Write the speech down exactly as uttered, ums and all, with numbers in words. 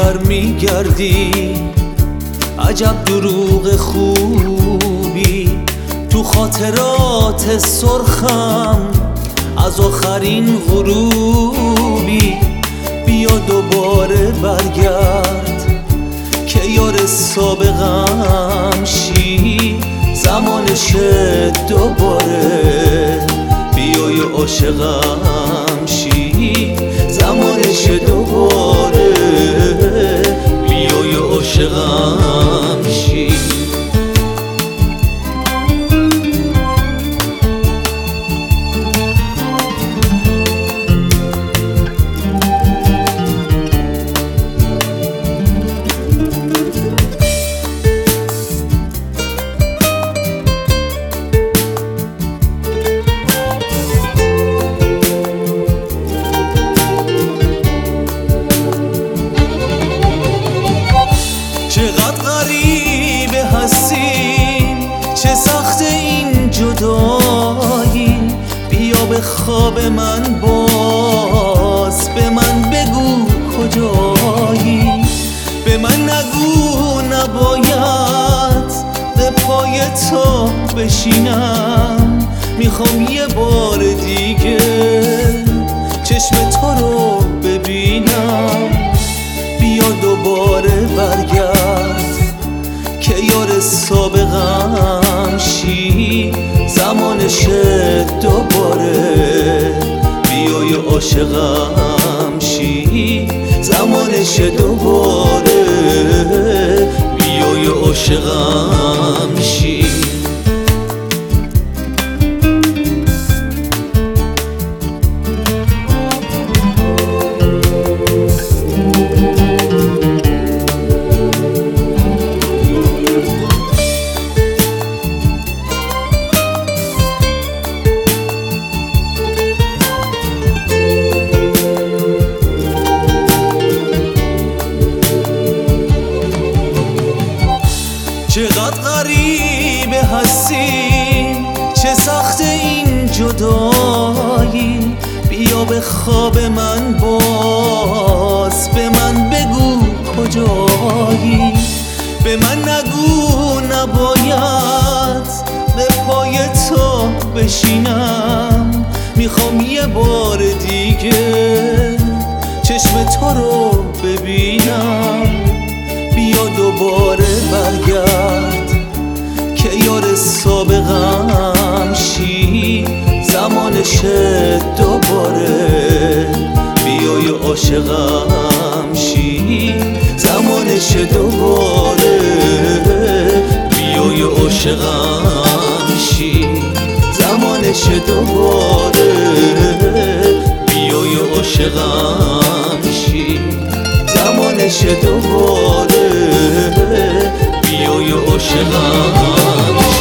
دیگر میگردی، عجب دروغ خوبی تو خاطرات سرخم از آخرین غروبی. بیا دوباره برگرد که یار سابقم شی، زمانشه دوباره بیای عاشقم شی، زمانشه دوباره بیای عاشقم شی. چقدر غریبه هستیم، چه سخت این جدایی. بیا به خواب من باز، به من بگو کجایی. به من نگو نباید به پای تو بشینم، میخوام یه بار دیگه چشم تو رو ببینم. بیا دوباره برگرد که یار سابقم شی، زمانشه دوباره بیای عاشقم شی، زمانشه دوباره بیای عاشقم شی. چقدر غریبه هستیم، چه سخت این جدایی. بیا به خواب من باز، به من بگو کجایی. به من نگو نباید به پای تو بشینم، میخوام یه بار دیگه چشم تو رو ببینم. بیا دوباره برگرد که یار سابقم شی، زمانشه دوباره بیای عاشقم شی، زمانشه دوباره بیای عاشقم شی، زمانشه دوباره بیای عاشقم شی، زمانشه دوباره بیای عاشقم.